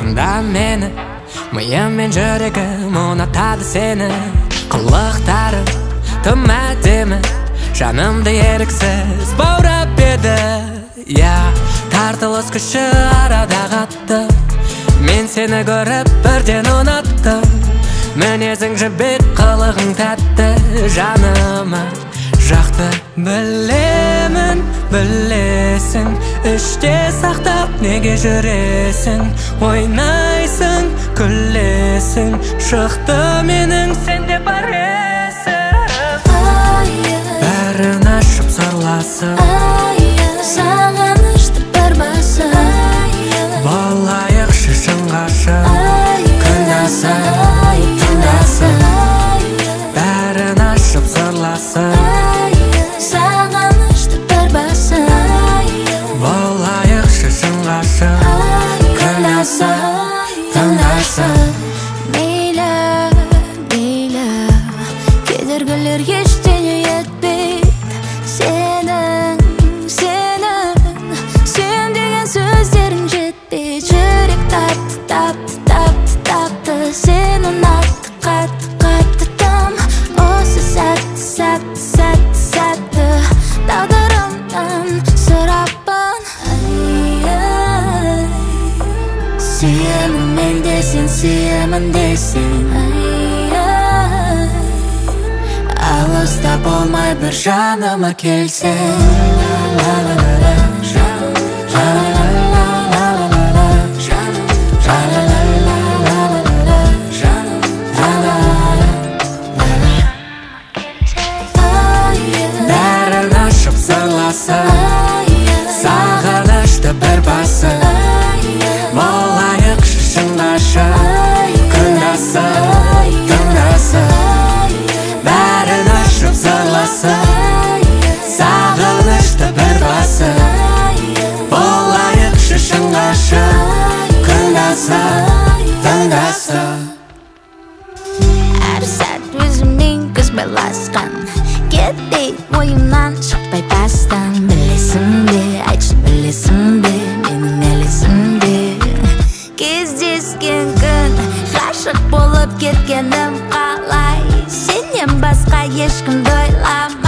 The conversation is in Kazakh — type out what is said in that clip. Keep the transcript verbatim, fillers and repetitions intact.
Тыңда мені, миым мен жүрегім ұнатады сені. Қылықтарым тым әдемі, жанымды еріксіз баурап еді. Я тартылыс күші арада қатты, мен сені көріп бірден ұнаттым. Мінезің жібек, қылығың тәтті, жаныма жақты. Білемін, білесің, іште сақтап неге жүресің? Ойнайсың, күлесің, шықты менің сенде бар есім. Бәрін ашып сырласып, сағынышты бір басып, болайық шешін қашып, күндасып, түндасып. Бәрін ашып сырласып, сағынышты бір басып, болайық шешін қашып, күндасып, түндасып. мейлі, мейлі, кедергілер ештеңе етпейді. Сенің, сенің, сен деген сөздерің жетпейді. Жүрек тапты, тапты, тапты, тапты, сен ұнатты, қатты, қатты тым. Осы сәтті, сәтті, сәтті, сәтті, тағдырымнан сұраппын. Сүйемін мен де сен, сүйемін десең. Алыста болмай бір жаныма келсең. Бәрін ашып сырласып, сағынышты бір басып, болайық шешін қашып, күндасып, түндасып. Бәрін ашып сырласып, сағынышты бір басып, болайық шешін қашып, күндасып, түндасып. Әр сәт өзіммен көз байласқан, кетпей ойымнан шықпай бастан. Білесің бе, айтшы білесің бе, менің әлесімде кездескен күн, ғашық болып кеткенім қалай. Сенен басқа ешкімді ойламай.